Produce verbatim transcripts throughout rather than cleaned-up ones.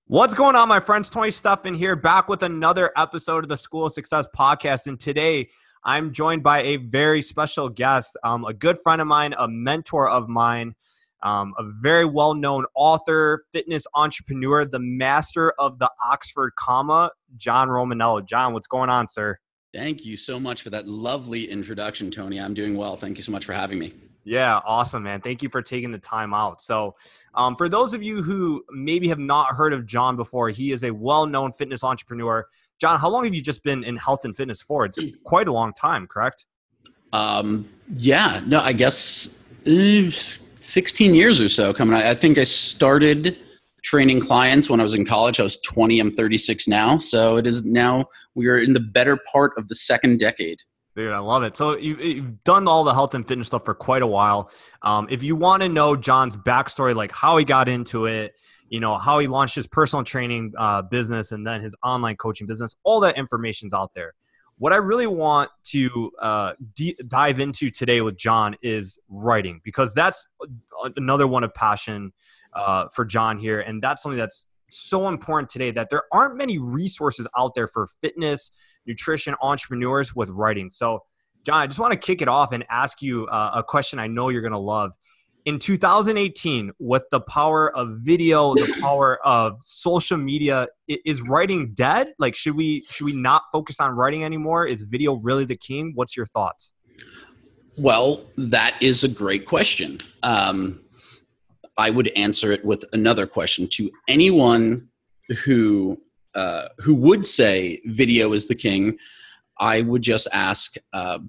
What's going on, my friends? Tony Stuffin here, back with another episode of the School of Success podcast. And today I'm joined by a very special guest, um, a good friend of mine, a mentor of mine, um, a very well-known author, fitness entrepreneur, the master of the Oxford comma, John Romaniello. John, what's going on, sir? Thank you so much for that lovely introduction, Tony. I'm doing well. Thank you so much for having me. Yeah, awesome, man. Thank you for taking the time out. So um, for those of you who maybe have not heard of John before, he is a well-known fitness entrepreneur. John, how long have you just been in health and fitness for? It's quite a long time, correct? Um, yeah, no, I guess uh, sixteen years or so coming. I, I think I started training clients when I was in college. I was twenty. I'm thirty-six now. So it is now we are in the better part of the second decade. Dude, I love it. So you, you've done all the health and fitness stuff for quite a while. Um, if you want to know John's backstory, like how he got into it, you know, how he launched his personal training uh, business and then his online coaching business, all that information's out there. What I really want to uh, d- dive into today with John is writing, because that's another one of passion uh, for John here. And that's something that's so important today, that there aren't many resources out there for fitness, nutrition entrepreneurs with writing. So John, I just want to kick it off and ask you uh, a question I know you're going to love. In two thousand eighteen, with the power of video, the power of social media, is writing dead? Like, should we should we not focus on writing anymore? Is video really the king? What's your thoughts? Well, that is a great question. Um, I would answer it with another question. To anyone who uh, who would say video is the king, I would just ask, uh,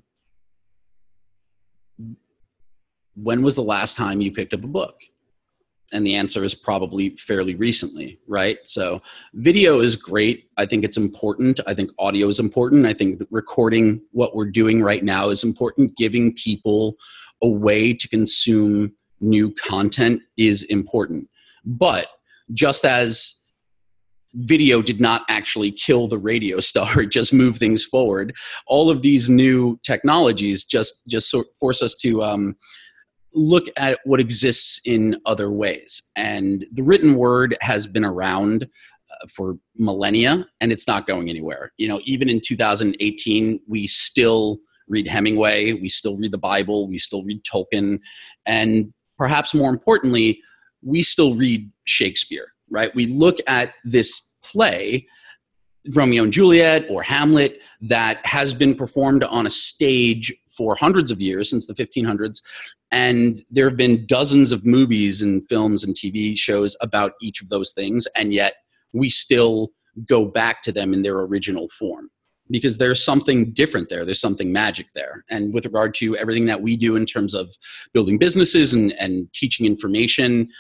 when was the last time you picked up a book? And the answer is probably fairly recently, right? So video is great. I think it's important. I think audio is important. I think that recording what we're doing right now is important. Giving people a way to consume new content is important. But just as video did not actually kill the radio star, it just moved things forward, all of these new technologies just, just sort of force us to um, look at what exists in other ways. And the written word has been around uh, for millennia, and it's not going anywhere. You know, even in two thousand eighteen, we still read Hemingway, we still read the Bible, we still read Tolkien, and perhaps more importantly, we still read Shakespeare, right? We look at this play, Romeo and Juliet or Hamlet, that has been performed on a stage for hundreds of years, since the fifteen hundreds. And there have been dozens of movies and films and T V shows about each of those things. And yet we still go back to them in their original form, because there's something different there. There's something magic there. And with regard to everything that we do in terms of building businesses and, and teaching information,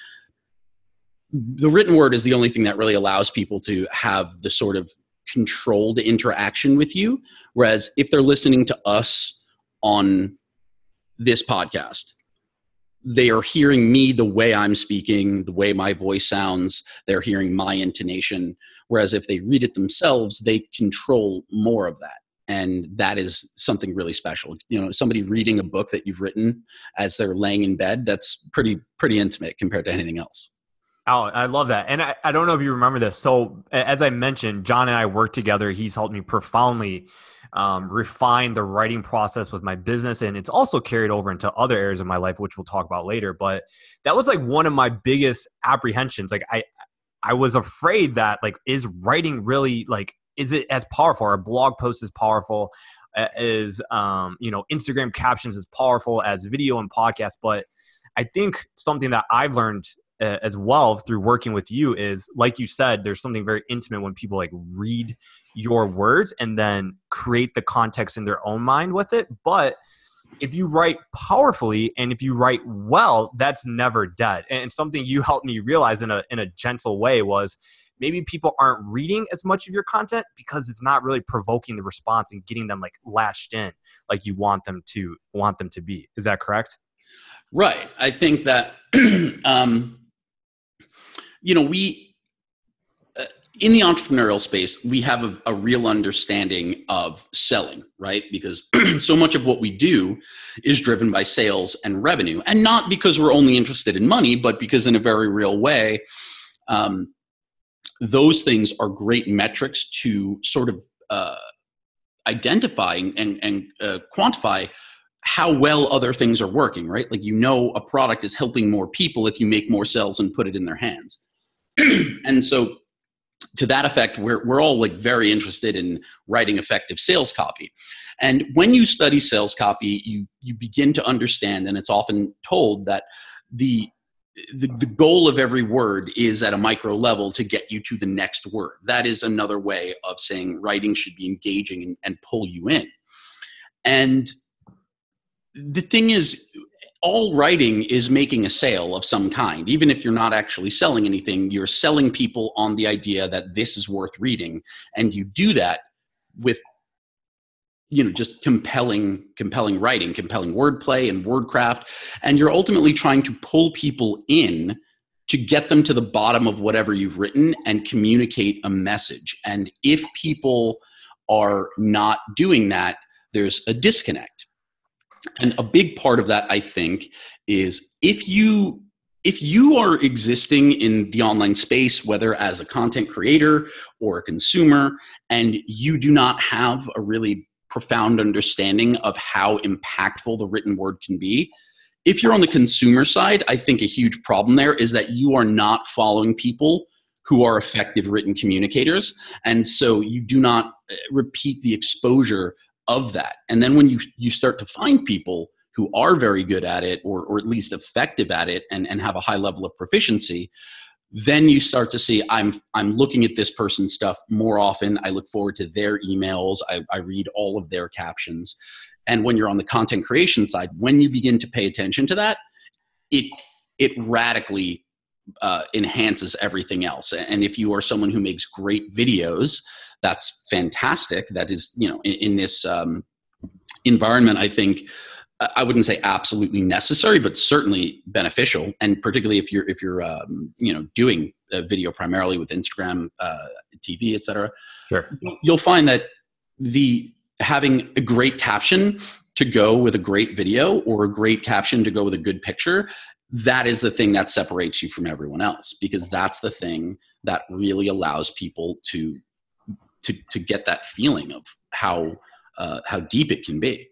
the written word is the only thing that really allows people to have the sort of controlled interaction with you. Whereas if they're listening to us on this podcast, they are hearing me the way I'm speaking, the way my voice sounds. They're hearing my intonation. Whereas if they read it themselves, they control more of that. And that is something really special. You know, somebody reading a book that you've written as they're laying in bed, that's pretty, pretty intimate compared to anything else. Oh, I love that. And I, I don't know if you remember this. So as I mentioned, John and I work together. He's helped me profoundly um, refine the writing process with my business. And it's also carried over into other areas of my life, which we'll talk about later. But that was like one of my biggest apprehensions. Like I, I was afraid that like, is writing really like, is it as powerful? Or a blog post is powerful as, um, you know, Instagram captions is powerful as video and podcast. But I think something that I've learned as well through working with you is, like you said, there's something very intimate when people like read your words and then create the context in their own mind with it. But if you write powerfully and if you write well, that's never dead. And something you helped me realize in a in a gentle way was maybe people aren't reading as much of your content because it's not really provoking the response and getting them like latched in like you want them to want them to be. Is that correct? Right. I think that um you know, we, uh, in the entrepreneurial space, we have a, a real understanding of selling, right? Because so much of what we do is driven by sales and revenue, and not because we're only interested in money, but because in a very real way, um, those things are great metrics to sort of uh, identify and, and uh, quantify how well other things are working, right? Like, you know, a product is helping more people if you make more sales and put it in their hands. And so to that effect, we're, we're all like very interested in writing effective sales copy. And when you study sales copy, you, you begin to understand, and it's often told that the The, the goal of every word is at a micro level to get you to the next word. That is another way of saying writing should be engaging and, and pull you in. And the thing is, all writing is making a sale of some kind. Even if you're not actually selling anything, you're selling people on the idea that this is worth reading. And you do that with, you know, just compelling, compelling writing, compelling wordplay and wordcraft. And you're ultimately trying to pull people in to get them to the bottom of whatever you've written and communicate a message. And if people are not doing that, there's a disconnect. And a big part of that, I think, is if you if you are existing in the online space, whether as a content creator or a consumer, and you do not have a really profound understanding of how impactful the written word can be. If you're on the consumer side, I think a huge problem there is that you are not following people who are effective written communicators. And so you do not repeat the exposure of that. And then when you, you start to find people who are very good at it, or, or at least effective at it, and, and have a high level of proficiency, then you start to see, I'm I'm looking at this person's stuff more often. I look forward to their emails. I, I read all of their captions. And when you're on the content creation side, when you begin to pay attention to that, it it radically uh, enhances everything else. And if you are someone who makes great videos, that's fantastic. That is, you know, in, in this um, environment, I think, I wouldn't say absolutely necessary, but certainly beneficial. And particularly if you're if you're um, you know, doing a video primarily with Instagram, uh, T V, et cetera, sure, you'll find that the having a great caption to go with a great video, or a great caption to go with a good picture, that is the thing that separates you from everyone else, because that's the thing that really allows people to to to get that feeling of how uh, how deep it can be.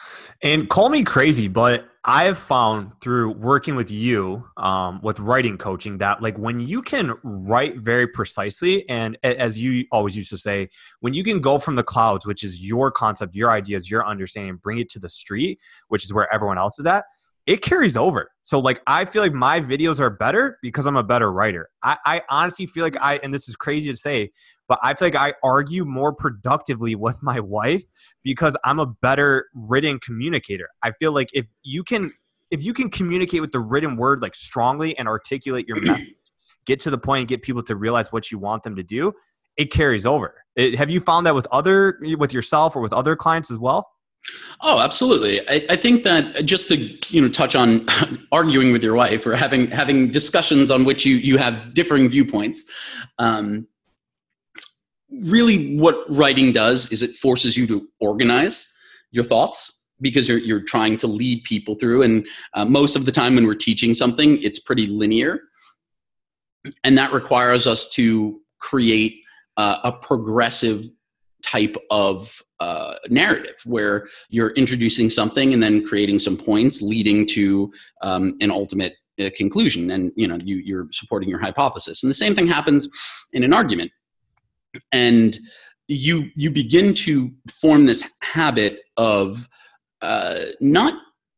And call me crazy, but I have found through working with you, um, with writing coaching, that like when you can write very precisely, and as you always used to say, when you can go from the clouds, which is your concept, your ideas, your understanding, bring it to the street, which is where everyone else is at, it carries over. So like, I feel like my videos are better because I'm a better writer. I, I honestly feel like I, and this is crazy to say, but I feel like I argue more productively with my wife because I'm a better written communicator. I feel like if you can, if you can communicate with the written word like strongly and articulate your message, get to the point and get people to realize what you want them to do, it carries over. It, have you found that with other, with yourself or with other clients as well? Oh, absolutely. I, I think that just to, you know, touch on arguing with your wife, or having having discussions on which you you have differing viewpoints. Um, really, what writing does is it forces you to organize your thoughts, because you're you're trying to lead people through. And uh, most of the time when we're teaching something, it's pretty linear, and that requires us to create uh, a progressive type of uh, narrative where you're introducing something and then creating some points leading to um, an ultimate uh, conclusion. And, you know, you, you're supporting your hypothesis. And the same thing happens in an argument. And you, you begin to form this habit of uh, not,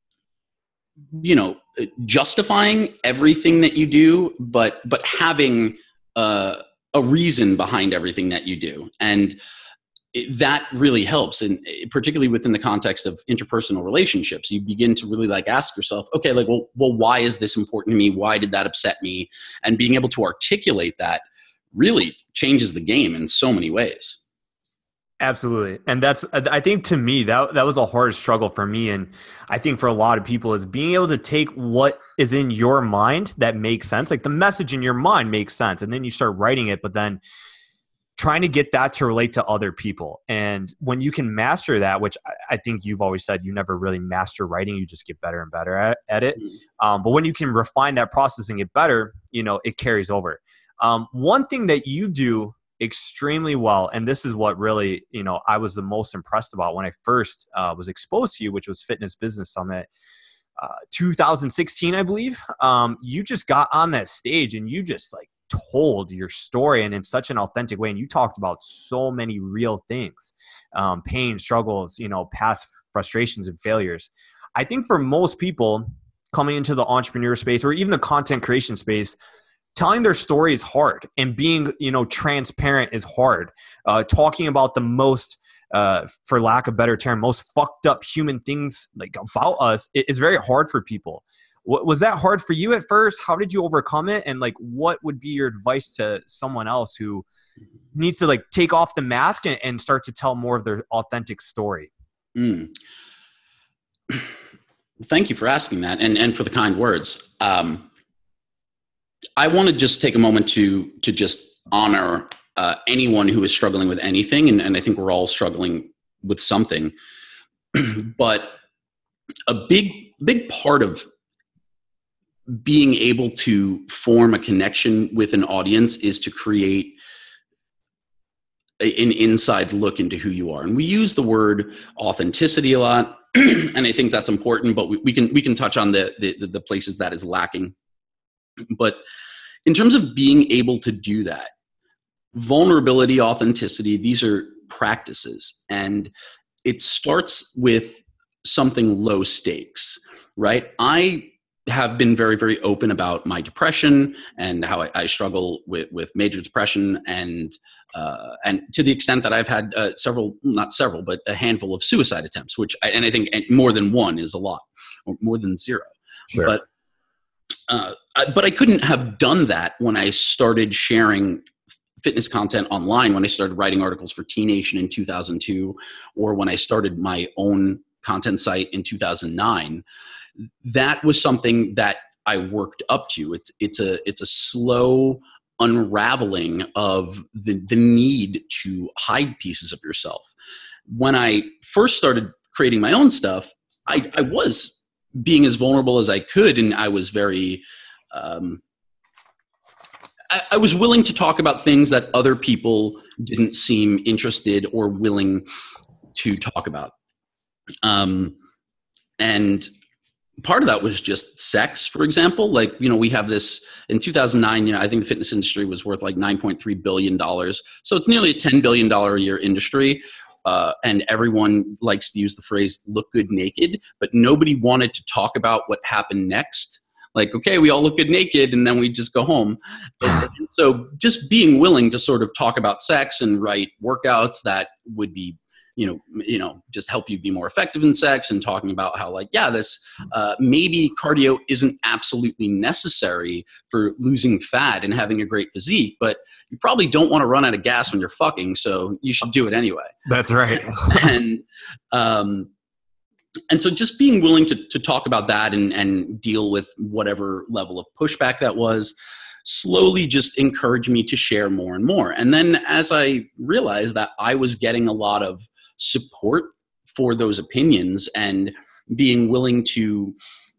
you know, justifying everything that you do, but, but having uh, a reason behind everything that you do. And It, that really helps. And particularly within the context of interpersonal relationships, you begin to really like ask yourself, okay, like, well, well, why is this important to me? Why did that upset me? And being able to articulate that really changes the game in so many ways. Absolutely. And that's, I think to me, that that was a hard struggle for me. And I think for a lot of people is being able to take what is in your mind that makes sense. Like the message in your mind makes sense. And then you start writing it, but then trying to get that to relate to other people. And when you can master that, which I think you've always said, you never really master writing, you just get better and better at, at it. Um, but when you can refine that process and get better, you know, it carries over. Um, one thing that you do extremely well, and this is what really, you know, I was the most impressed about when I first uh, was exposed to you, which was Fitness Business Summit uh, two thousand sixteen, I believe. Um, you just got on that stage and you just like told your story, and in such an authentic way. And you talked about so many real things, um, pain, struggles, you know, past frustrations and failures. I think for most people coming into the entrepreneur space or even the content creation space, telling their story is hard, and being, you know, transparent is hard. Uh, talking about the most, uh, for lack of a better term, most fucked up human things like about us is very hard for people. W- was that hard for you at first? How did you overcome it? And like, what would be your advice to someone else who needs to like take off the mask and, and start to tell more of their authentic story? Mm. Thank you for asking that, and, and for the kind words. Um, I want to just take a moment to to just honor uh, anyone who is struggling with anything, and, and I think we're all struggling with something. But a big big part of being able to form a connection with an audience is to create a, an inside look into who you are. And we use the word authenticity a lot, and I think that's important. But we, we can we can touch on the, the the places that is lacking. But in terms of being able to do that, vulnerability, authenticity, these are practices. And it starts with something low stakes, right? I have been very, very open about my depression and how I, I struggle with, with major depression, and uh, and to the extent that I've had uh, several, not several, but a handful of suicide attempts, which, I, and I think more than one is a lot, or more than zero. Sure. But Uh, but I couldn't have done that when I started sharing fitness content online, when I started writing articles for T Nation in two thousand two, or when I started my own content site in two thousand nine. That was something that I worked up to. It's it's a it's a slow unraveling of the, the need to hide pieces of yourself. When I first started creating my own stuff, I, I was being as vulnerable as I could, and I was very, um, I, I was willing to talk about things that other people didn't seem interested or willing to talk about. Um, and part of that was just sex, for example. Like, you know, we have this in two thousand nine, you know, I think the fitness industry was worth like nine point three billion dollars. So it's nearly a ten billion dollars a year industry. Uh, and everyone likes to use the phrase look good naked, but nobody wanted to talk about what happened next. Like, okay, we all look good naked, and then we just go home. And, and so just being willing to sort of talk about sex and write workouts that would be, you know, you know, just help you be more effective in sex, and talking about how, like, yeah, this uh, maybe cardio isn't absolutely necessary for losing fat and having a great physique, but you probably don't want to run out of gas when you're fucking, so you should do it anyway. That's right. and um, and so just being willing to to talk about that and and deal with whatever level of pushback that was, slowly just encouraged me to share more and more. And then as I realized that I was getting a lot of support for those opinions and being willing to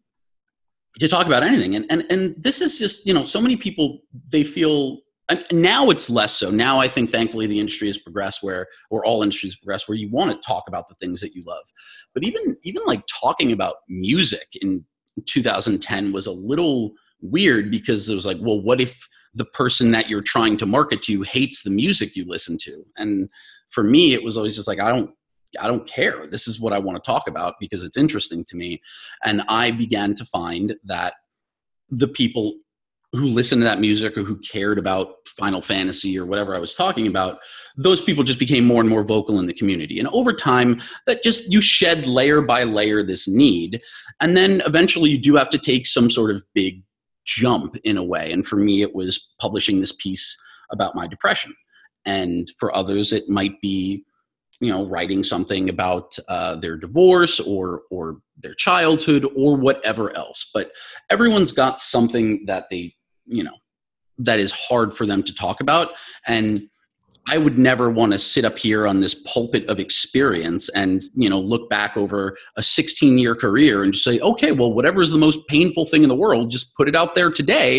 to talk about anything, and and and this is just, you know, so many people, they feel, now it's less so. Now I think thankfully the industry has progressed where, or all industries progress where you want to talk about the things that you love. But even even like talking about music in two thousand ten was a little weird, because it was like, well, what if the person that you're trying to market to hates the music you listen to? And for me, it was always just like, I don't, I don't care. This is what I want to talk about because it's interesting to me. And I began to find that the people who listened to that music, or who cared about Final Fantasy or whatever I was talking about, those people just became more and more vocal in the community. And over time, that just, you shed layer by layer this need. And then eventually you do have to take some sort of big jump in a way. And for me, it was publishing this piece about my depression. And for others, it might be, you know, writing something about uh, their divorce or or their childhood or whatever else. But everyone's got something that they, you know, that is hard for them to talk about. And I would never want to sit up here on this pulpit of experience and, you know, look back over a sixteen year career and just say, okay, well, whatever is the most painful thing in the world, just put it out there today.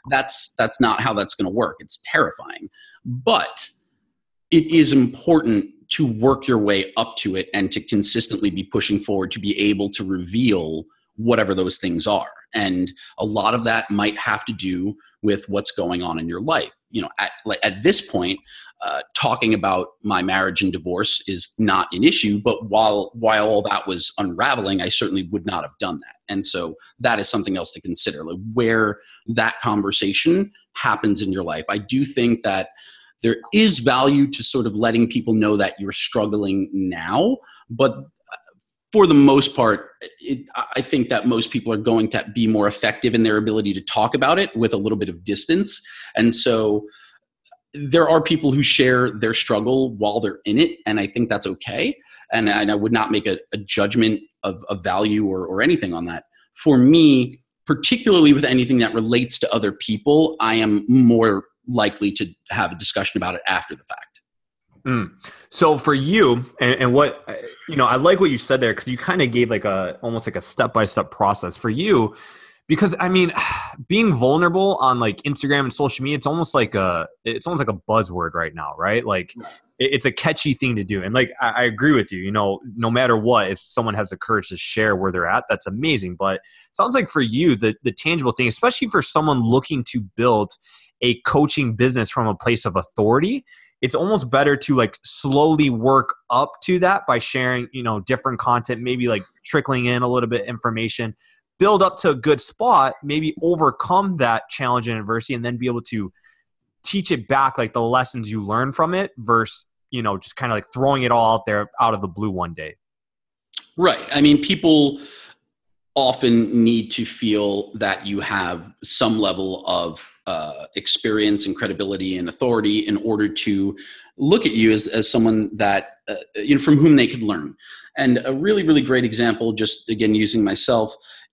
that's that's not how that's going to work. It's terrifying. But it is important to work your way up to it and to consistently be pushing forward to be able to reveal whatever those things are. And a lot of that might have to do with what's going on in your life. You know, at, like, at this point, uh, talking about my marriage and divorce is not an issue, but while, while all that was unraveling, I certainly would not have done that. And so that is something else to consider, like where that conversation happens in your life. I do think that there is value to sort of letting people know that you're struggling now, but for the most part, it, I think that most people are going to be more effective in their ability to talk about it with a little bit of distance. And so there are people who share their struggle while they're in it, and I think that's okay. And, and I would not make a, a judgment of, of value or, or anything on that. For me, particularly with anything that relates to other people, I am more likely to have a discussion about it after the fact. Mm. So for you, and, and what, you know, I like what you said there, because you kind of gave like a, almost like a step-by-step process for you, because I mean, being vulnerable on like Instagram and social media, it's almost like a, it's almost like a buzzword right now, right? Like it, it's a catchy thing to do. And like, I, I agree with you, you know, no matter what, if someone has the courage to share where they're at, that's amazing. But it sounds like for you, the, the tangible thing, especially for someone looking to build a coaching business from a place of authority, it's almost better to like slowly work up to that by sharing, you know, different content, maybe like trickling in a little bit information, build up to a good spot, maybe overcome that challenge and adversity, and then be able to teach it back, like the lessons you learn from it versus, you know, just kind of like throwing it all out there out of the blue one day. Right. I mean, people often need to feel that you have some level of uh, experience and credibility and authority in order to look at you as, as someone that, uh, you know, from whom they could learn. And a really, really great example, just again, using myself,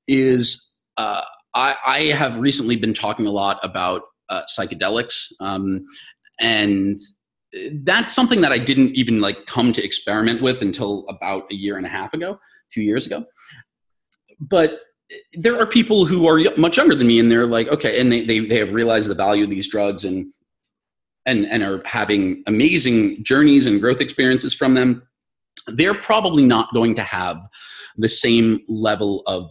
is uh, I, I have recently been talking a lot about uh, psychedelics. Um, and that's something that I didn't even like come to experiment with until about a year and a half ago, two years ago. But there are people who are much younger than me, and they're like, okay, and they, they, they have realized the value of these drugs and, and, and are having amazing journeys and growth experiences from them. They're probably not going to have the same level of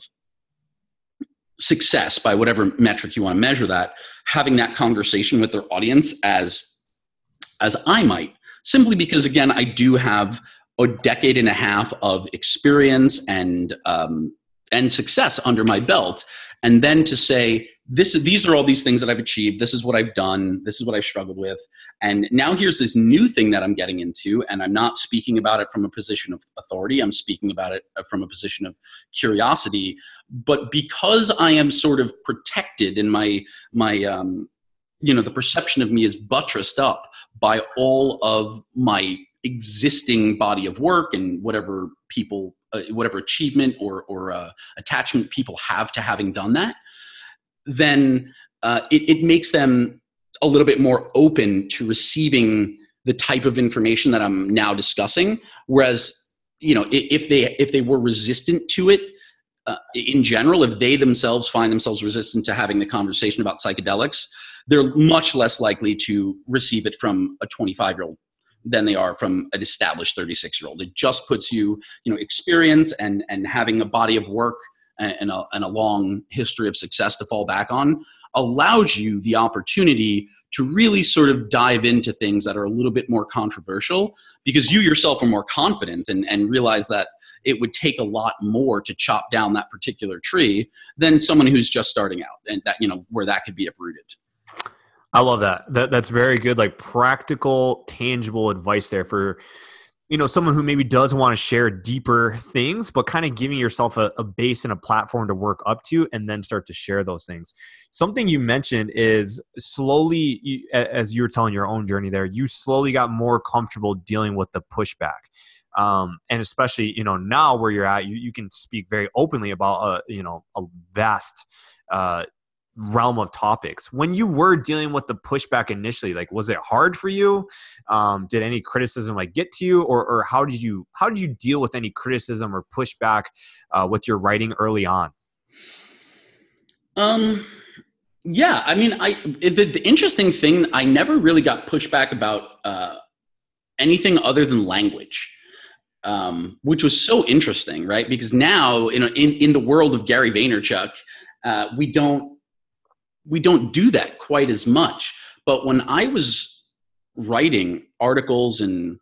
success, by whatever metric you want to measure that, having that conversation with their audience as, as I might, simply because, again, I do have a decade and a half of experience and, um, and success under my belt. And then to say, this, these are all these things that I've achieved. This is what I've done. This is what I've struggled with. And now here's this new thing that I'm getting into. And I'm not speaking about it from a position of authority. I'm speaking about it from a position of curiosity. But because I am sort of protected in my, my, um, you know, the perception of me is buttressed up by all of my existing body of work and whatever people, uh, whatever achievement or, or uh, attachment people have to having done that, then uh, it, it makes them a little bit more open to receiving the type of information that I'm now discussing. Whereas, you know, if they if they were resistant to it uh, in general, if they themselves find themselves resistant to having the conversation about psychedelics, they're much less likely to receive it from a twenty-five-year-old than they are from an established thirty-six-year-old. It just puts you, you know, experience and and having a body of work and a, and a long history of success to fall back on allows you the opportunity to really sort of dive into things that are a little bit more controversial, because you yourself are more confident and, and realize that it would take a lot more to chop down that particular tree than someone who's just starting out, and that, you know, where that could be uprooted. I love that. That that's very good, like practical, tangible advice there for, you know, someone who maybe does want to share deeper things, but kind of giving yourself a, a base and a platform to work up to and then start to share those things. Something you mentioned is slowly, you, as you were telling your own journey there, you slowly got more comfortable dealing with the pushback. Um, and especially, you know, now where you're at, you, you can speak very openly about, uh, you know, a vast uh realm of topics. When you were dealing with the pushback initially, like, was it hard for you? Um, did any criticism like get to you, or or how did you how did you deal with any criticism or pushback uh, with your writing early on? Um, Yeah, I mean, I the, the interesting thing, I never really got pushback about uh, anything other than language, um, which was so interesting, right? Because now in, in in the world of Gary Vaynerchuk, uh, we don't we don't do that quite as much. But when I was writing articles in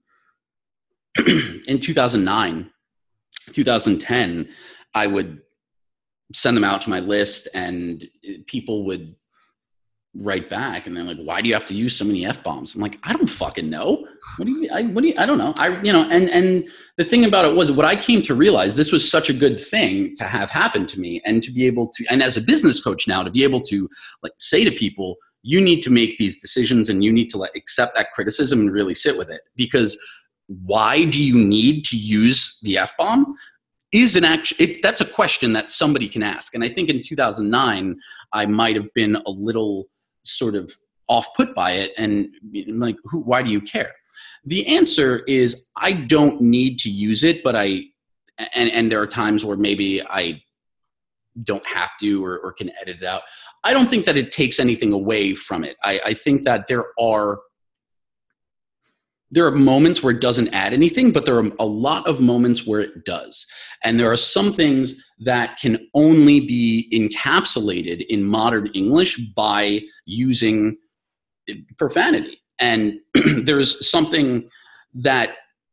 in two thousand nine, two thousand ten, I would send them out to my list, and people would write back, and they're like, "Why do you have to use so many F-bombs?" I'm like, "I don't fucking know. What do you? I, what do you? I don't know. I, you know." And and the thing about it was, what I came to realize, this was such a good thing to have happen to me, and to be able to, and as a business coach now, to be able to like say to people, you need to make these decisions, and you need to like accept that criticism and really sit with it. Because why do you need to use the F-bomb? Is an action, it, that's a question that somebody can ask. And I think in two thousand nine, I might have been a little sort of off put by it, and like, who, why do you care? The answer is, I don't need to use it, but I, and, and there are times where maybe I don't have to, or, or can edit it out. I don't think that it takes anything away from it. I, I think that there are There are moments where it doesn't add anything, but there are a lot of moments where it does. And there are some things that can only be encapsulated in modern English by using profanity. And there's something that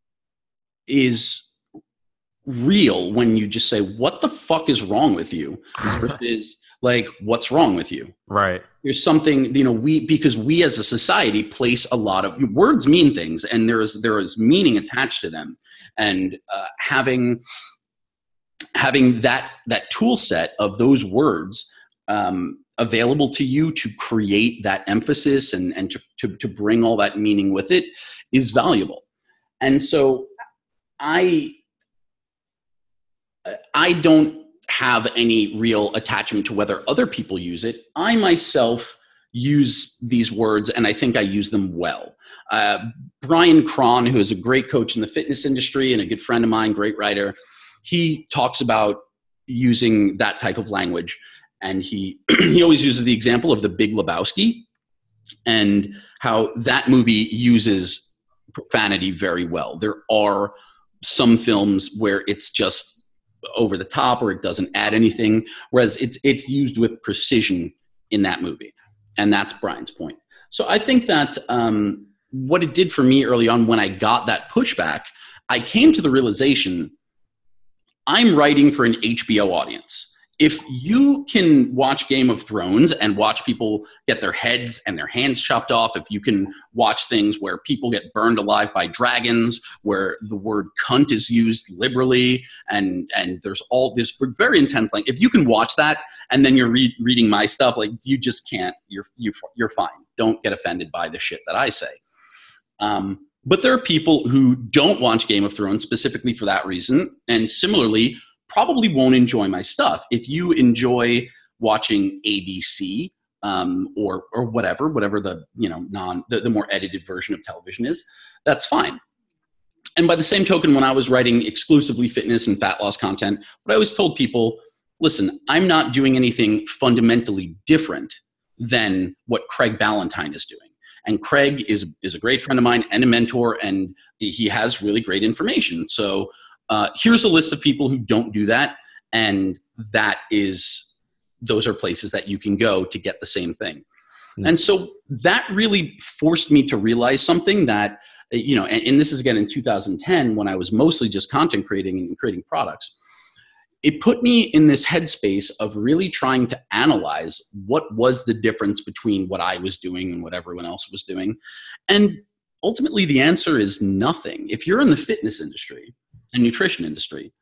is real when you just say, "What the fuck is wrong with you?" versus like, "What's wrong with you?" Right. There's something, you know, we, because we as a society place a lot of, words mean things, and there is, there is meaning attached to them. And uh, having, having that, that tool set of those words um, available to you to create that emphasis and, and to, to, to bring all that meaning with it is valuable. And so I, I don't have any real attachment to whether other people use it. I myself use these words, and I think I use them well. Uh, Brian Cron, who is a great coach in the fitness industry and a good friend of mine, great writer, he talks about using that type of language. And he, he always uses the example of The Big Lebowski and how that movie uses profanity very well. There are some films where it's just over the top, or it doesn't add anything, whereas it's it's used with precision in that movie. And that's Brian's point. So I think that um, what it did for me early on, when I got that pushback, I came to the realization, I'm writing for an H B O audience. If you can watch Game of Thrones and watch people get their heads and their hands chopped off, if you can watch things where people get burned alive by dragons, where the word cunt is used liberally, and, and there's all this very intense, like, if you can watch that and then you're re- reading my stuff, like, you just can't, you're, you're, you're fine. Don't get offended by the shit that I say. Um, but there are people who don't watch Game of Thrones specifically for that reason. And similarly, probably won't enjoy my stuff. If you enjoy watching A B C um, or or whatever, whatever the you know non the, the more edited version of television is, that's fine. And by the same token, when I was writing exclusively fitness and fat loss content, what I always told people, listen, I'm not doing anything fundamentally different than what Craig Ballantyne is doing. And Craig is is a great friend of mine and a mentor, and he has really great information. So Uh, here's a list of people who don't do that, and that is, those are places that you can go to get the same thing. Mm-hmm. And so that really forced me to realize something that, you know, and, and this is again in two thousand ten, when I was mostly just content creating and creating products. It put me in this headspace of really trying to analyze what was the difference between what I was doing and what everyone else was doing. And ultimately the answer is nothing. If you're in the fitness industry and nutrition industry,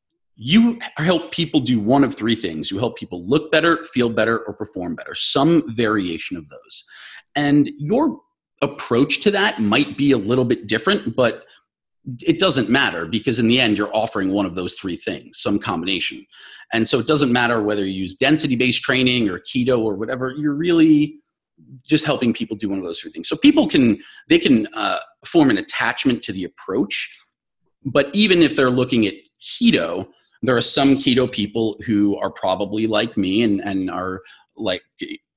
you help people do one of three things. You help people look better, feel better, or perform better, some variation of those. And your approach to that might be a little bit different, but it doesn't matter, because in the end, you're offering one of those three things, some combination. And so it doesn't matter whether you use density-based training or keto or whatever, you're really just helping people do one of those three things. So people can, they can uh, form an attachment to the approach. But even if they're looking at keto, there are some keto people who are probably like me and, and are like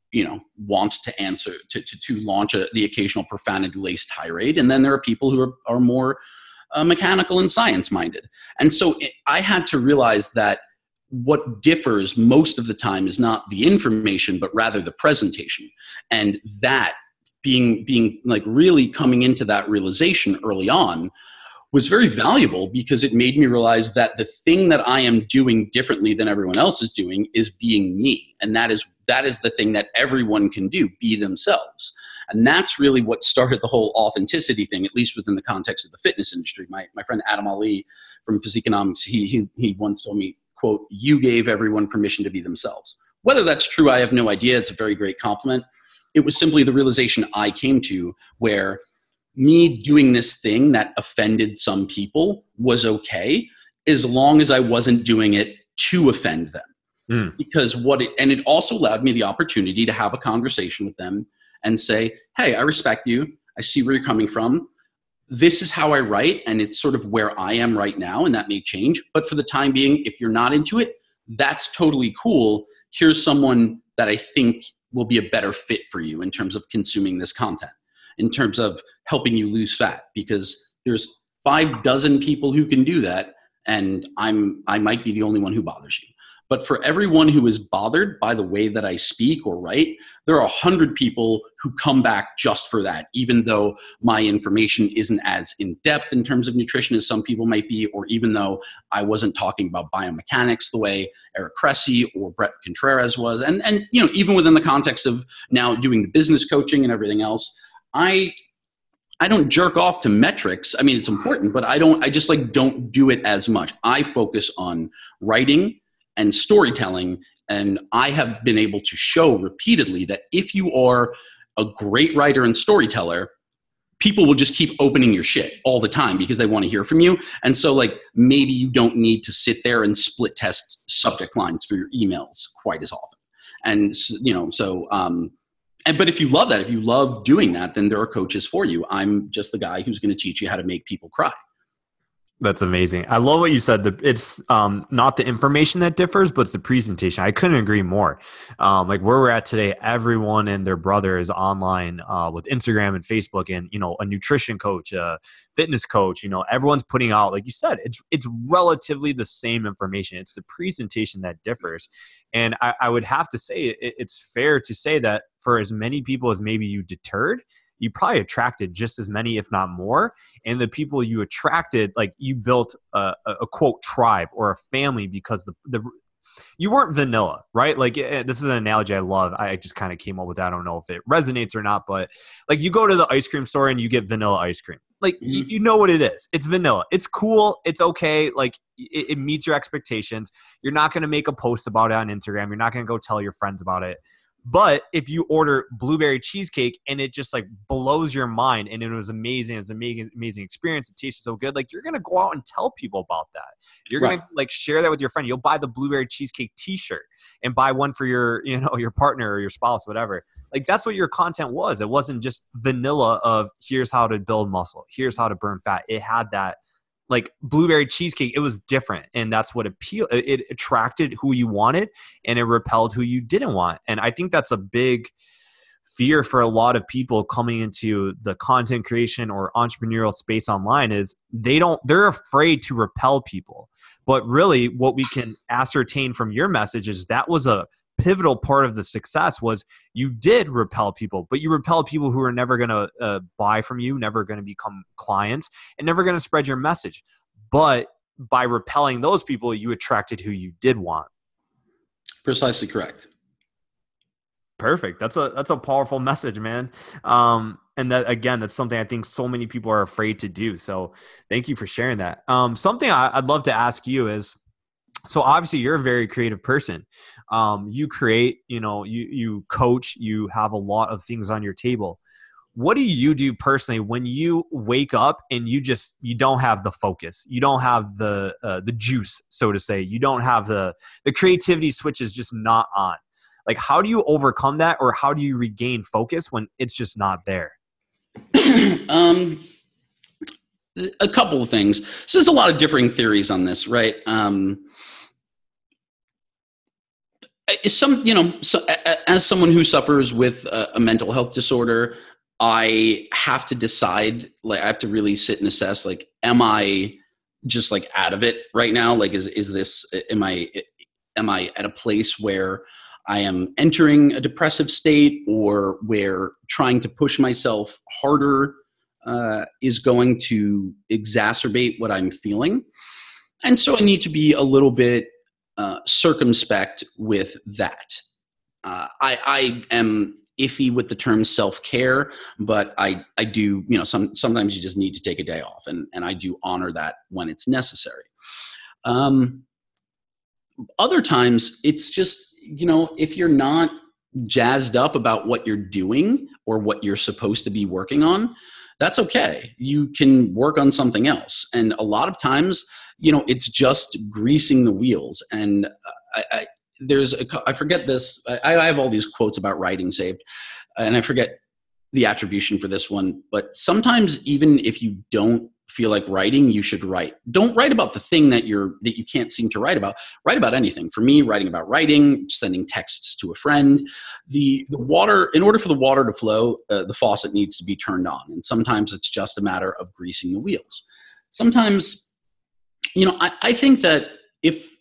you know, want to answer, to, to, to launch a, the occasional profanity-laced tirade. And then there are people who are, are more uh, mechanical and science-minded. And so it, I had to realize that what differs most of the time is not the information, but rather the presentation. And that being, being like really coming into that realization early on was very valuable, because it made me realize that the thing that I am doing differently than everyone else is doing is being me. And that is, that is the thing that everyone can do, be themselves. And that's really what started the whole authenticity thing, at least within the context of the fitness industry. My, my friend Adam Ali from Physeconomics, he, he, he once told me, quote, "You gave everyone permission to be themselves." Whether that's true, I have no idea. It's a very great compliment. It was simply the realization I came to, where me doing this thing that offended some people was okay, as long as I wasn't doing it to offend them. Mm. Because what it, and it also allowed me the opportunity to have a conversation with them and say, "Hey, I respect you. I see where you're coming from. This is how I write, and it's sort of where I am right now, and that may change. But for the time being, if you're not into it, that's totally cool. Here's someone that I think will be a better fit for you in terms of consuming this content, in terms of helping you lose fat, because there's five dozen people who can do that, and I'm I might be the only one who bothers you. But for everyone who is bothered by the way that I speak or write, there are a hundred people who come back just for that, even though my information isn't as in-depth in terms of nutrition as some people might be, or even though I wasn't talking about biomechanics the way Eric Cressy or Brett Contreras was. And, and you know, even within the context of now doing the business coaching and everything else, I I don't jerk off to metrics. I mean, it's important, but I don't, I just like don't do it as much. I focus on writing and storytelling. And I have been able to show repeatedly that if you are a great writer and storyteller, people will just keep opening your shit all the time because they want to hear from you. And so like, maybe you don't need to sit there and split test subject lines for your emails quite as often. And you know, so, um, and, but if you love that, if you love doing that, then there are coaches for you. I'm just the guy who's going to teach you how to make people cry. That's amazing. I love what you said. It's um, not the information that differs, but it's the presentation. I couldn't agree more. Um, like where we're at today, everyone and their brother is online uh, with Instagram and Facebook, and you know, a nutrition coach, a fitness coach. You know, everyone's putting out, like you said, it's it's relatively the same information. It's the presentation that differs. And I, I would have to say, it, it's fair to say that for as many people as maybe you deterred, you probably attracted just as many, if not more. And the people you attracted, like you built a, a, a quote tribe or a family, because the, the you weren't vanilla, right? Like this is an analogy I love. I just kind of came up with that. I don't know if it resonates or not, but like you go to the ice cream store and you get vanilla ice cream. Like mm-hmm. you, you know what it is. It's vanilla. It's cool. It's okay. Like it, it meets your expectations. You're not going to make a post about it on Instagram. You're not going to go tell your friends about it. But if you order blueberry cheesecake and it just like blows your mind and it was amazing, it's an amazing, amazing experience, it tasted so good, like you're going to go out and tell people about that. You're going right. to like share that with your friend. You'll buy the blueberry cheesecake t-shirt and buy one for your, you know, your partner or your spouse, whatever. Like that's what your content was. It wasn't just vanilla of here's how to build muscle, here's how to burn fat. It had that like blueberry cheesecake. It was different. And that's what appealed. It attracted who you wanted and it repelled who you didn't want. And I think that's a big fear for a lot of people coming into the content creation or entrepreneurial space online is they don't, they're afraid to repel people. But really what we can ascertain from your message is that was a pivotal part of the success was you did repel people, but you repel people who are never going to uh, buy from you, never going to become clients, and never going to spread your message. But by repelling those people, you attracted who you did want. Precisely correct. Perfect. That's a that's a powerful message, man. Um, and that again, that's something I think so many people are afraid to do. So thank you for sharing that. Um, something I, I'd love to ask you is, so obviously you're a very creative person. Um, you create, you know, you, you coach, you have a lot of things on your table. What do you do personally when you wake up and you just, you don't have the focus, you don't have the, uh, the juice, so to say, you don't have the, the creativity switch is just not on. Like, how do you overcome that, or how do you regain focus when it's just not there? um, a couple of things. So there's a lot of differing theories on this, right? Um, is some, you know, so, as someone who suffers with a, a mental health disorder, I have to decide, like, I have to really sit and assess, like, am I just like out of it right now? Like, is, is this, am I, am I at a place where I am entering a depressive state, or where trying to push myself harder uh, is going to exacerbate what I'm feeling? And so I need to be a little bit uh, circumspect with that. Uh, I, I am iffy with the term self-care, but I, I do, you know, some, sometimes you just need to take a day off, and, and I do honor that when it's necessary. Um, other times it's just, you know, if you're not jazzed up about what you're doing or what you're supposed to be working on, that's okay. You can work on something else. And a lot of times, you know, it's just greasing the wheels. And I, I there's a, I forget this. I, I have all these quotes about writing saved, and I forget the attribution for this one. But sometimes, even if you don't feel like writing, you should write. Don't write about the thing that you're that you can't seem to write about. Write about anything. For me, writing about writing, sending texts to a friend. The the water, in order for the water to flow, uh, the faucet needs to be turned on. And sometimes it's just a matter of greasing the wheels. Sometimes, you know, I, I think that if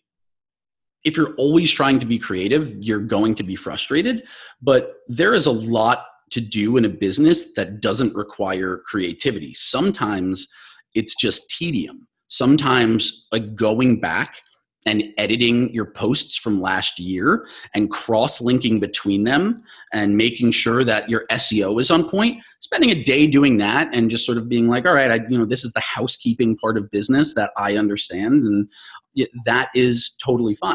if you're always trying to be creative, you're going to be frustrated. But there is a lot to do in a business that doesn't require creativity. Sometimes it's just tedium. Sometimes, like, going back and editing your posts from last year and cross-linking between them and making sure that your S E O is on point, spending a day doing that and just sort of being like, all right, I, you know, this is the housekeeping part of business that I understand, and that is totally fine.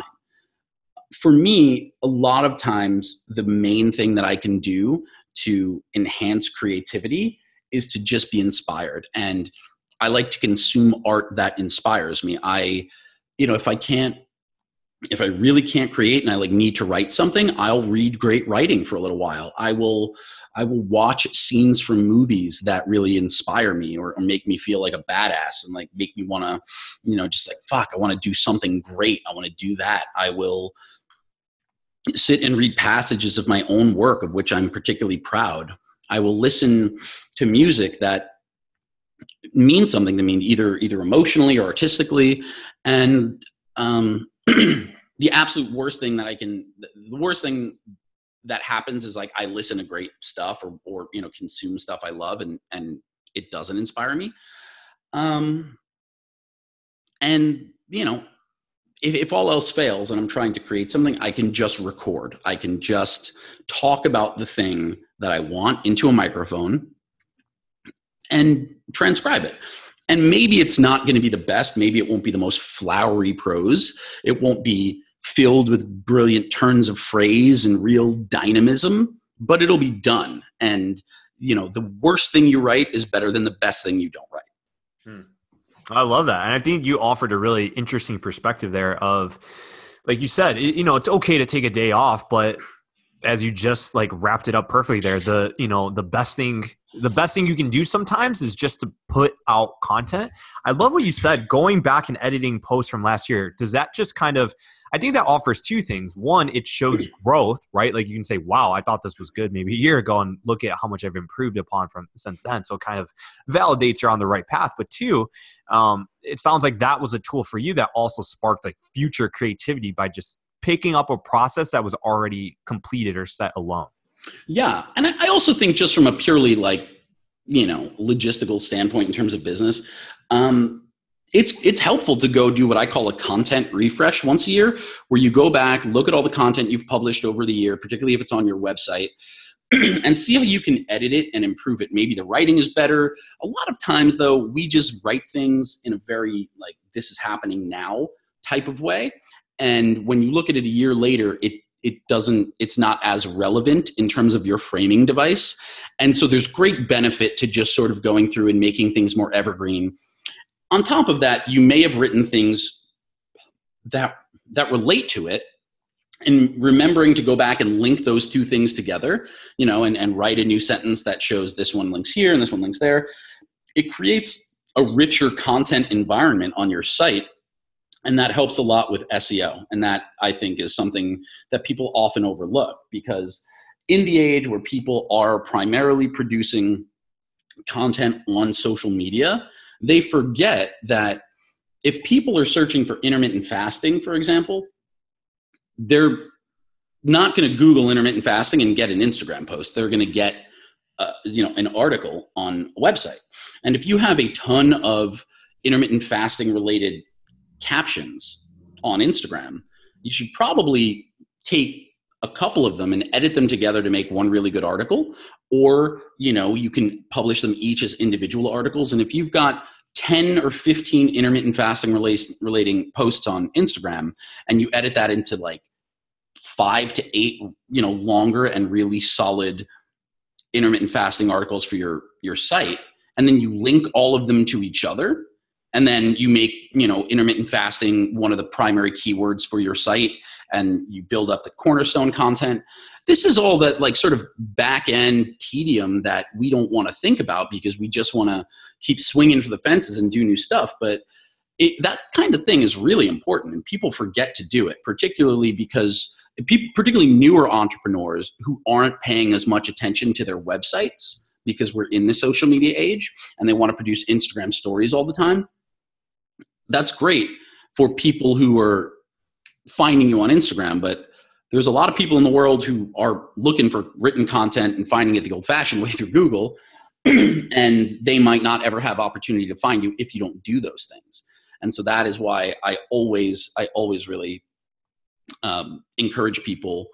For me, a lot of times the main thing that I can do to enhance creativity is to just be inspired. And I like to consume art that inspires me. I, you know, if I can't, if I really can't create and I like need to write something, I'll read great writing for a little while. I will, I will watch scenes from movies that really inspire me, or, or make me feel like a badass, and like make me want to, you know, just like, fuck, I want to do something great. I want to do that. I will sit and read passages of my own work of which I'm particularly proud. I will listen to music that means something to me, either either emotionally or artistically. And um, the absolute worst thing that I can, the worst thing that happens is, like, I listen to great stuff, or, or you know, consume stuff I love, and and it doesn't inspire me. Um, and you know, If, if all else fails and I'm trying to create something, I can just record. I can just talk about the thing that I want into a microphone and transcribe it. And maybe it's not going to be the best. Maybe it won't be the most flowery prose. It won't be filled with brilliant turns of phrase and real dynamism, but it'll be done. And, you know, the worst thing you write is better than the best thing you don't write. Hmm. I love that. And I think you offered a really interesting perspective there of, like you said, it, you know, it's okay to take a day off, but as you just like wrapped it up perfectly there, the, you know, the best thing, the best thing you can do sometimes is just to put out content. I love what you said, going back and editing posts from last year. Does that just kind of, I think that offers two things. One, it shows growth, right? Like you can say, wow, I thought this was good maybe a year ago, and look at how much I've improved upon from since then. So it kind of validates you're on the right path. But two, um, it sounds like that was a tool for you that also sparked like future creativity by just picking up a process that was already completed or set alone. Yeah. And I also think, just from a purely like, you know, logistical standpoint in terms of business, um, it's it's helpful to go do what I call a content refresh once a year, where you go back, look at all the content you've published over the year, particularly if it's on your website, and see how you can edit it and improve it. Maybe the writing is better. A lot of times, though, we just write things in a very like, this is happening now type of way. And when you look at it a year later, it it doesn't, it's not as relevant in terms of your framing device. And so there's great benefit to just sort of going through and making things more evergreen. On top of that, you may have written things that that relate to it, and remembering to go back and link those two things together, you know, and, and write a new sentence that shows this one links here and this one links there. It creates a richer content environment on your site And that helps a lot with S E O. And that, I think, is something that people often overlook, because in the age where people are primarily producing content on social media, they forget that if people are searching for intermittent fasting, for example, they're not going to Google intermittent fasting and get an Instagram post. They're going to get uh, you know, an article on a website. And if you have a ton of intermittent fasting related captions on Instagram, you should probably take a couple of them and edit them together to make one really good article. Or, you know, you can publish them each as individual articles. And if you've got ten or fifteen intermittent fasting relating posts on Instagram, and you edit that into like five to eight, you know, longer and really solid intermittent fasting articles for your, your site, and then you link all of them to each other, and then you make, you know, intermittent fasting one of the primary keywords for your site, and you build up the cornerstone content. This is all that like sort of back end tedium that we don't want to think about, because we just want to keep swinging for the fences and do new stuff. But it, that kind of thing is really important, and people forget to do it, particularly because people, particularly newer entrepreneurs who aren't paying as much attention to their websites because we're in the social media age and they want to produce Instagram stories all the time. That's great for people who are finding you on Instagram, but there's a lot of people in the world who are looking for written content and finding it the old-fashioned way through Google, and they might not ever have opportunity to find you if you don't do those things. And so that is why I always, I always really um, encourage people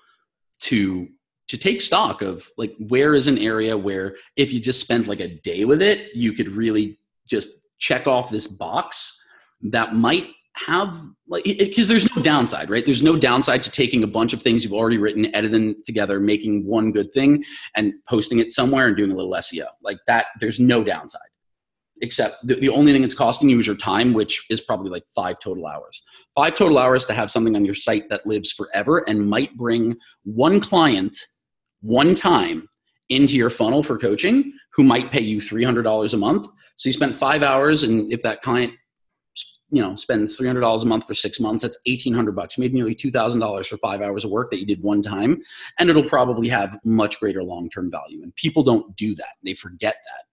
to to take stock of like, where is an area where if you just spend like a day with it, you could really just check off this box that might have like, because there's no downside, right? There's no downside to taking a bunch of things you've already written, editing them together, making one good thing and posting it somewhere and doing a little S E O like that. There's no downside, except the, the only thing it's costing you is your time, which is probably like five total hours, five total hours to have something on your site that lives forever and might bring one client one time into your funnel for coaching who might pay you three hundred dollars a month. So you spent five hours, and if that client, you know, spends three hundred dollars a month for six months, that's eighteen hundred bucks. You made nearly two thousand dollars for five hours of work that you did one time, and it'll probably have much greater long-term value. And people don't do that. They forget that.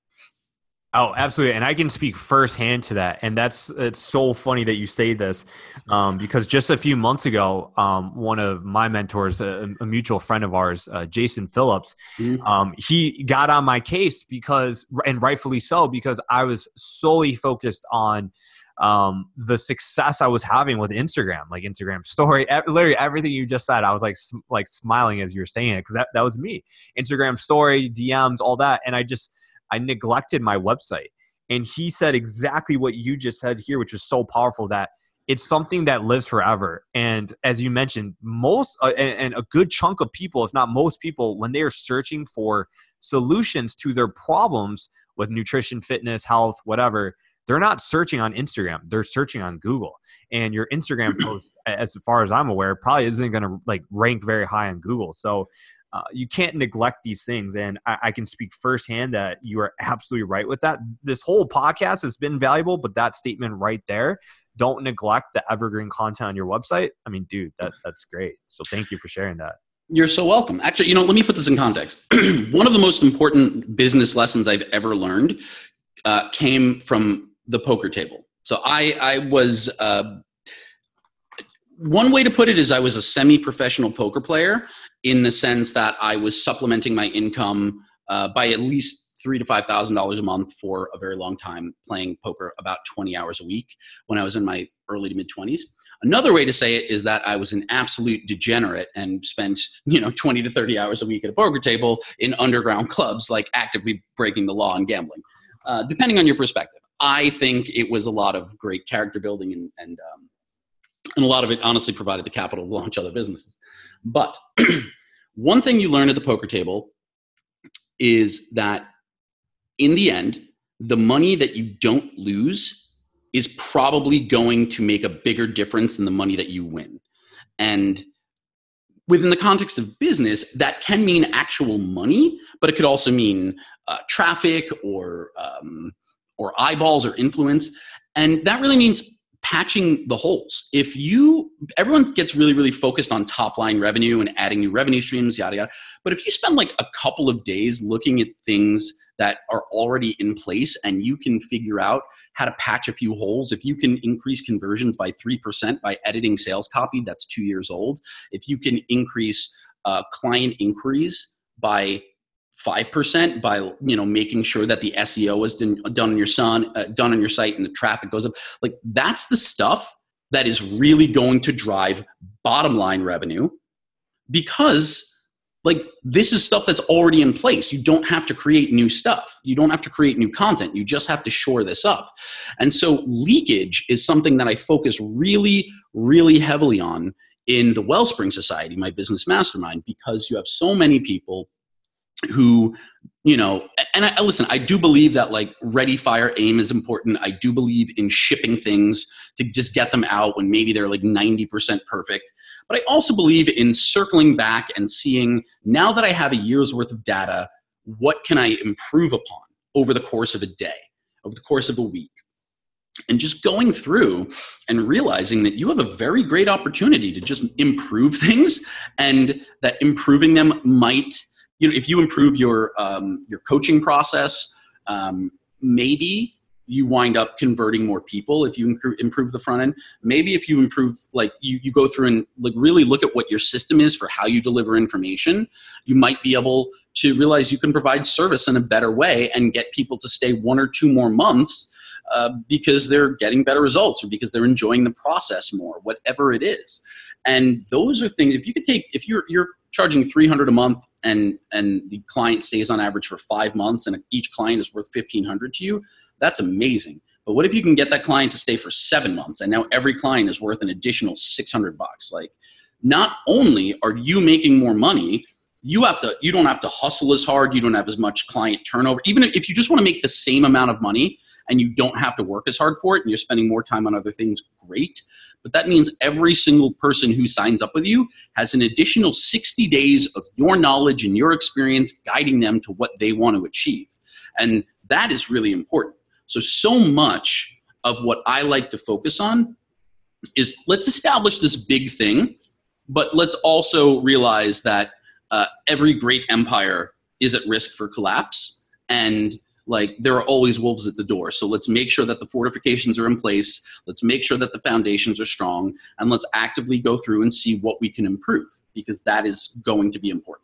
Oh, absolutely. And I can speak firsthand to that. And that's, it's so funny that you say this, um, because just a few months ago, um, one of my mentors, a, a mutual friend of ours, uh, Jason Phillips, mm-hmm. um, he got on my case because, and rightfully so, because I was solely focused on um, the success I was having with Instagram, like Instagram story, literally everything you just said. I was like, sm- like smiling as you were saying it, because that, that was me. Instagram story, D Ms, all that. And I just, I neglected my website. And he said exactly what you just said here, which was so powerful, that it's something that lives forever. And as you mentioned, most uh, and, and a good chunk of people, if not most people, when they are searching for solutions to their problems with nutrition, fitness, health, whatever, they're not searching on Instagram. They're searching on Google. And your Instagram post, as far as I'm aware, probably isn't going to like rank very high on Google. So Uh, you can't neglect these things. And I, I can speak firsthand that you are absolutely right with that. This whole podcast has been valuable, but that statement right there, don't neglect the evergreen content on your website. I mean, dude, that that's great. So thank you for sharing that. You're so welcome. Actually, you know, let me put this in context. One of the most important business lessons I've ever learned uh, came from the poker table. So I, I was, uh, one way to put it is I was a semi-professional poker player, in the sense that I was supplementing my income uh, by at least three to five thousand dollars a month for a very long time, playing poker about twenty hours a week when I was in my early to mid twenties. Another way to say it is that I was an absolute degenerate and spent, you know, twenty to thirty hours a week at a poker table in underground clubs, like actively breaking the law and gambling, uh, depending on your perspective. I think it was a lot of great character building, and and um, and a lot of it honestly provided the capital to launch other businesses. But one thing you learn at the poker table is that in the end, the money that you don't lose is probably going to make a bigger difference than the money that you win. And within the context of business, that can mean actual money, but it could also mean uh, traffic or um, or eyeballs or influence. And that really means patching the holes. If you, everyone gets really, really focused on top line revenue and adding new revenue streams, yada, yada. But if you spend like a couple of days looking at things that are already in place and you can figure out how to patch a few holes, if you can increase conversions by three percent by editing sales copy that's two years old, if you can increase uh, client inquiries by five percent by, you know, making sure that the S E O is done, done on your son, uh, done on your site and the traffic goes up, like that's the stuff that is really going to drive bottom line revenue, because like this is stuff that's already in place. You don't have to create new stuff. You don't have to create new content. You just have to shore this up. And so leakage is something that I focus really, really heavily on in the Wellspring Society, my business mastermind, because you have so many people who, you know, and I listen, I do believe that like ready, fire, aim is important. I do believe in shipping things to just get them out when maybe they're like ninety percent perfect. But I also believe in circling back and seeing, now that I have a year's worth of data, what can I improve upon over the course of a day, over the course of a week? And just going through and realizing that you have a very great opportunity to just improve things, and that improving them might, you know, if you improve your um, your coaching process, um, maybe you wind up converting more people. If you improve, improve the front end, maybe if you improve, like you, you go through and like really look at what your system is for how you deliver information, you might be able to realize you can provide service in a better way and get people to stay one or two more months uh, because they're getting better results or because they're enjoying the process more, whatever it is. And those are things, if you could take, if you're, you're charging three hundred dollars a month and, and the client stays on average for five months and each client is worth fifteen hundred dollars to you, that's amazing. But what if you can get that client to stay for seven months and now every client is worth an additional six hundred bucks? Like, not only are you making more money, you have to, you don't have to hustle as hard. You don't have as much client turnover. Even if you just want to make the same amount of money and you don't have to work as hard for it and you're spending more time on other things, great. But that means every single person who signs up with you has an additional sixty days of your knowledge and your experience guiding them to what they want to achieve. And that is really important. So, so much of what I like to focus on is, let's establish this big thing, but let's also realize that uh, every great empire is at risk for collapse. And like, there are always wolves at the door. So let's make sure that the fortifications are in place. Let's make sure that the foundations are strong, and let's actively go through and see what we can improve, because that is going to be important.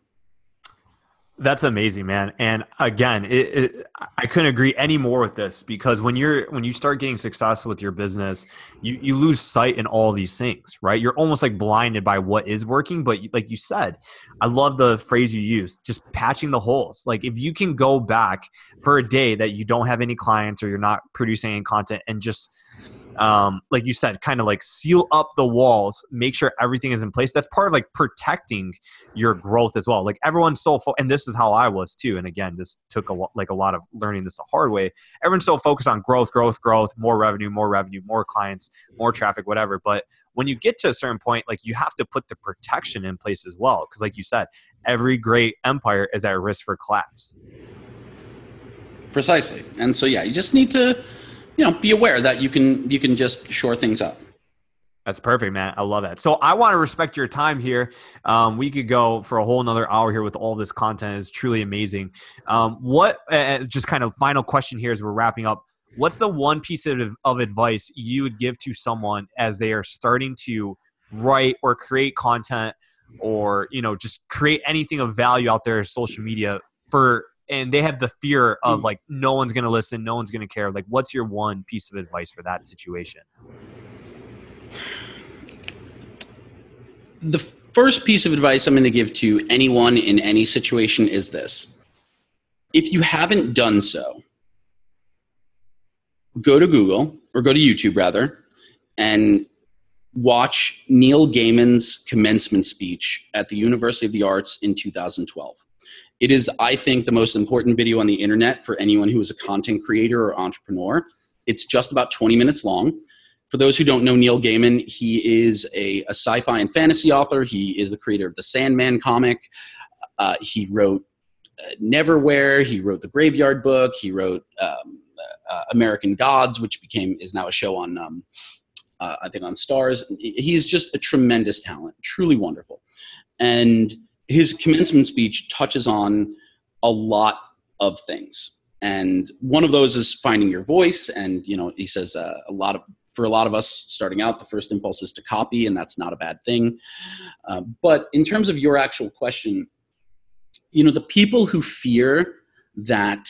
That's amazing, man. And again, it, it, I couldn't agree any more with this, because when you're when you start getting success with your business, you, you lose sight in all these things, right? You're almost like blinded by what is working. But like you said, I love the phrase you used, just patching the holes. Like, if you can go back for a day that you don't have any clients or you're not producing any content, and just um, like you said, kind of like seal up the walls, make sure everything is in place. That's part of like protecting your growth as well. Like, everyone's so, fo- and this is how I was too. And again, this took a lot, like a lot of learning this the hard way. Everyone's so focused on growth, growth, growth, more revenue, more revenue, more clients, more traffic, whatever. But when you get to a certain point, like, you have to put the protection in place as well. Cause like you said, every great empire is at risk for collapse. Precisely. And so, yeah, you just need to, you know, be aware that you can, you can just shore things up. That's perfect, man. I love that. So I want to respect your time here. Um, we could go for a whole nother hour here with all this content. It's truly amazing. Um, what, uh, just kind of final question here as we're wrapping up. What's the one piece of, of advice you would give to someone as they are starting to write or create content, or, you know, just create anything of value out there, social media, for, and they have the fear of like, no one's going to listen, no one's going to care. Like, what's your one piece of advice for that situation? The first piece of advice I'm going to give to anyone in any situation is this. If you haven't done so, go to Google, or go to YouTube rather, and watch Neil Gaiman's commencement speech at the University of the Arts in two thousand twelve. It is, I think, the most important video on the internet for anyone who is a content creator or entrepreneur. It's just about twenty minutes long. For those who don't know Neil Gaiman, he is a, a sci-fi and fantasy author. He is the creator of the Sandman comic. Uh, he wrote uh, Neverwhere. He wrote the Graveyard Book. He wrote um, uh, American Gods, which became is now a show on um, uh, I think on Stars. He's just a tremendous talent, truly wonderful. And his commencement speech touches on a lot of things. And one of those is finding your voice. And, you know, he says uh, a lot of, for a lot of us starting out, the first impulse is to copy, and that's not a bad thing. Uh, but in terms of your actual question, you know, the people who fear that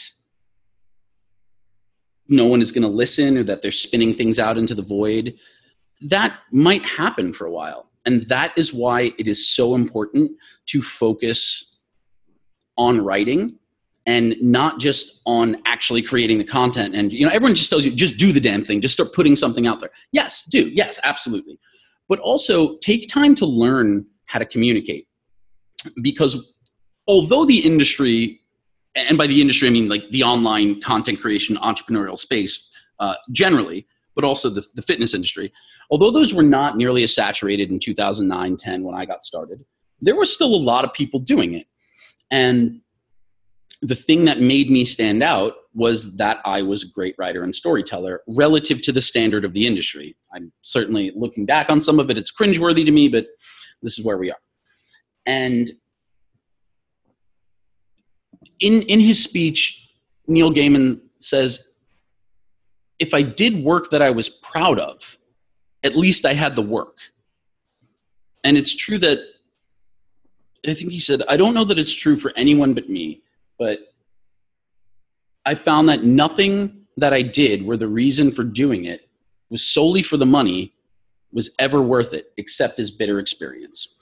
no one is going to listen or that they're spinning things out into the void, that might happen for a while. And that is why it is so important to focus on writing and not just on actually creating the content. And, you know, everyone just tells you, just do the damn thing. Just start putting something out there. Yes, do. Yes, absolutely. But also take time to learn how to communicate. Because although the industry, and by the industry, I mean like the online content creation, entrepreneurial space uh, generally, but also the, the fitness industry, although those were not nearly as saturated in two thousand nine, ten when I got started, there were still a lot of people doing it. And the thing that made me stand out was that I was a great writer and storyteller relative to the standard of the industry. I'm certainly looking back on some of it, it's cringeworthy to me, but this is where we are. And in, in his speech, Neil Gaiman says, if I did work that I was proud of, at least I had the work. And it's true that, I think he said, I don't know that it's true for anyone but me, but I found that nothing that I did where the reason for doing it was solely for the money was ever worth it, except as bitter experience.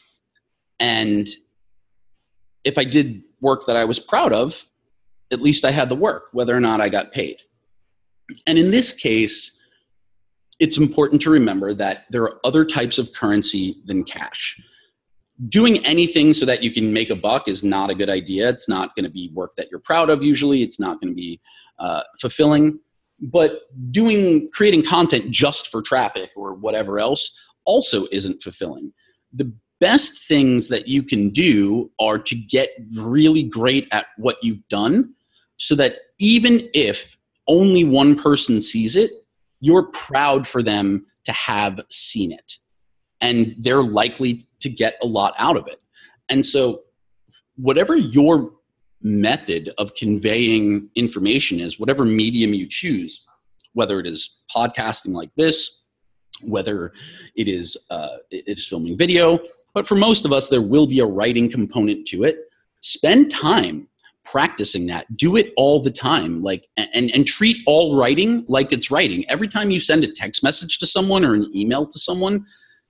And if I did work that I was proud of, at least I had the work, whether or not I got paid. And in this case, it's important to remember that there are other types of currency than cash. Doing anything so that you can make a buck is not a good idea. It's not going to be work that you're proud of usually. It's not going to be uh, fulfilling. But doing, creating content just for traffic or whatever else also isn't fulfilling. The best things that you can do are to get really great at what you've done so that even if only one person sees it, you're proud for them to have seen it. And they're likely to get a lot out of it. And so whatever your method of conveying information is, whatever medium you choose, whether it is podcasting like this, whether it is, uh, it is filming video, but for most of us, there will be a writing component to it. Spend time practicing that. Do it all the time. Like, and, and treat all writing like it's writing. Every time you send a text message to someone or an email to someone,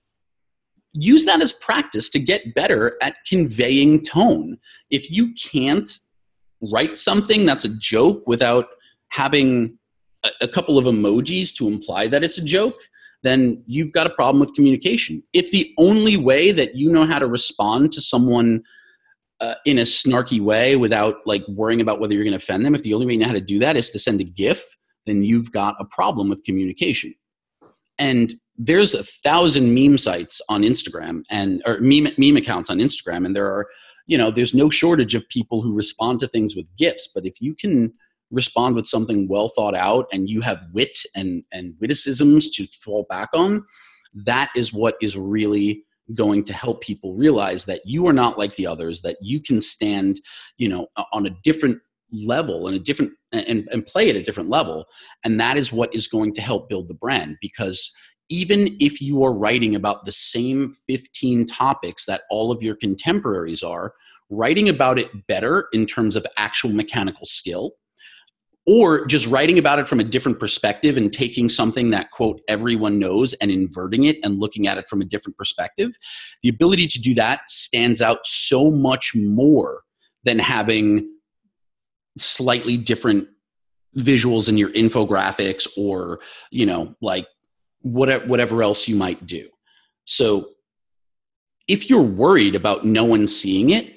use that as practice to get better at conveying tone. If you can't write something that's a joke without having a, a couple of emojis to imply that it's a joke, then you've got a problem with communication. If the only way that you know how to respond to someone uh, in a snarky way without like worrying about whether you're going to offend them, if the only way you know how to do that is to send a GIF, then you've got a problem with communication. And there's a thousand meme sites on Instagram and or meme, meme accounts on Instagram. And there are, you know, there's no shortage of people who respond to things with GIFs. But if you can respond with something well thought out and you have wit and, and witticisms to fall back on, that is what is really going to help people realize that you are not like the others, that you can stand, you know, on a different level and a different and, and play at a different level. And that is what is going to help build the brand, because even if you are writing about the same fifteen topics that all of your contemporaries are, writing about it better in terms of actual mechanical skill, or just writing about it from a different perspective and taking something that, quote, everyone knows and inverting it and looking at it from a different perspective, the ability to do that stands out so much more than having slightly different visuals in your infographics or, you know, like whatever, whatever else you might do. So if you're worried about no one seeing it,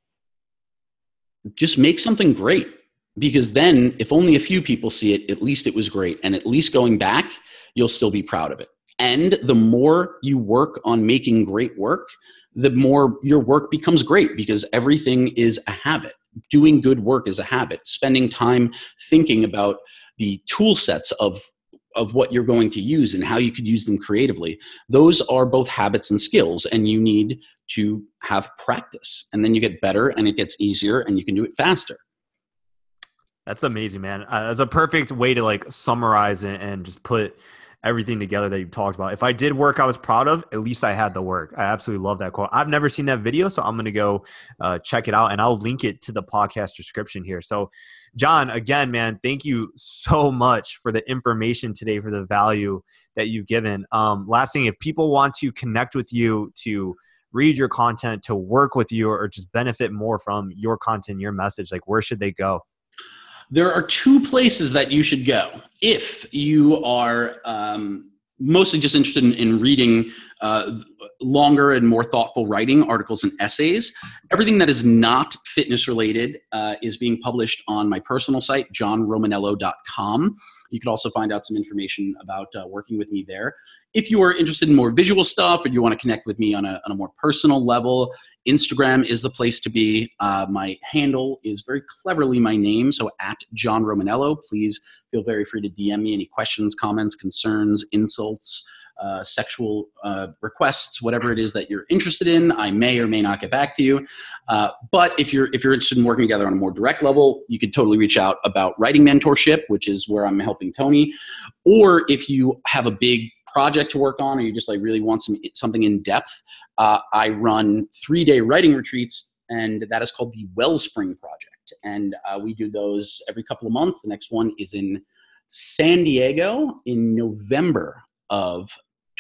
just make something great. Because then if only a few people see it, at least it was great. And at least going back, you'll still be proud of it. And the more you work on making great work, the more your work becomes great, because everything is a habit. Doing good work is a habit. Spending time thinking about the tool sets of of what you're going to use and how you could use them creatively. Those are both habits and skills, and you need to have practice, and then you get better and it gets easier and you can do it faster. That's amazing, man. Uh, that's a perfect way to like summarize it and just put everything together that you've talked about. If I did work I was proud of, at least I had the work. I absolutely love that quote. I've never seen that video, so I'm going to go uh, check it out, and I'll link it to the podcast description here. So John, again, man, thank you so much for the information today, for the value that you've given. Um, last thing, if people want to connect with you, to read your content, to work with you, or just benefit more from your content, your message, like where should they go? There are two places that you should go if you are um, mostly just interested in, in reading uh, longer and more thoughtful writing, articles and essays. Everything that is not fitness related uh, is being published on my personal site, john romanello dot com. You can also find out some information about uh, working with me there. If you are interested in more visual stuff or you want to connect with me on a, on a more personal level, Instagram is the place to be. Uh, my handle is very cleverly my name, so at John Romanello. Please feel very free to D M me any questions, comments, concerns, insults, uh, sexual uh, requests, whatever it is that you're interested in. I may or may not get back to you. Uh, but if you're if you're interested in working together on a more direct level, you could totally reach out about writing mentorship, which is where I'm helping Tony. Or if you have a big project to work on, or you just like really want some something in depth, uh, I run three-day writing retreats, and that is called the Wellspring Project. And uh, we do those every couple of months. The next one is in San Diego in November of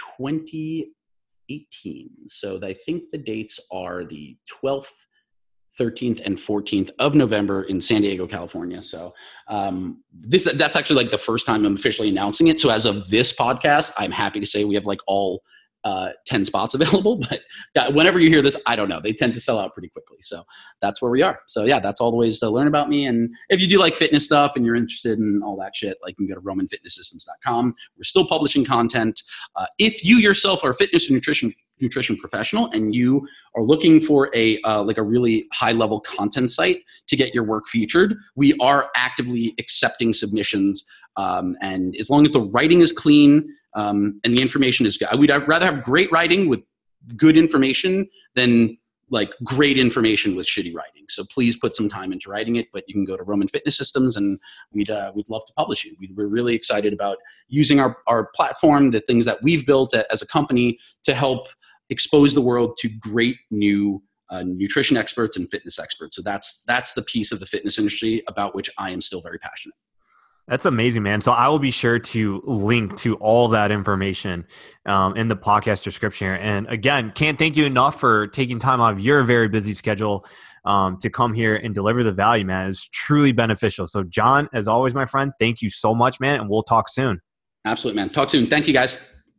twenty eighteen. So I think the dates are the twelfth, thirteenth, and fourteenth of November in San Diego, California. So um, this that's actually like the first time I'm officially announcing it. So as of this podcast, I'm happy to say we have like all uh, ten spots available. But whenever you hear this, I don't know. They tend to sell out pretty quickly. So that's where we are. So yeah, that's all the ways to learn about me. And if you do like fitness stuff and you're interested in all that shit, like you can go to roman fitness systems dot com. We're still publishing content. Uh, if you yourself are a fitness and nutrition nutrition professional and you are looking for a uh, like a really high level content site to get your work featured, we are actively accepting submissions. Um, and as long as the writing is clean um, and the information is good, we'd rather have great writing with good information than like great information with shitty writing. So please put some time into writing it, but you can go to Roman Fitness Systems and we'd, uh, we'd love to publish you. We, we're really excited about using our, our platform, the things that we've built as a company to help expose the world to great new uh, nutrition experts and fitness experts. So that's, that's the piece of the fitness industry about which I am still very passionate. That's amazing, man. So I will be sure to link to all that information um, in the podcast description here. And again, can't thank you enough for taking time out of your very busy schedule um, to come here and deliver the value, man. It's truly beneficial. So John, as always, my friend, thank you so much, man. And we'll talk soon. Absolutely, man. Talk soon. Thank you, guys.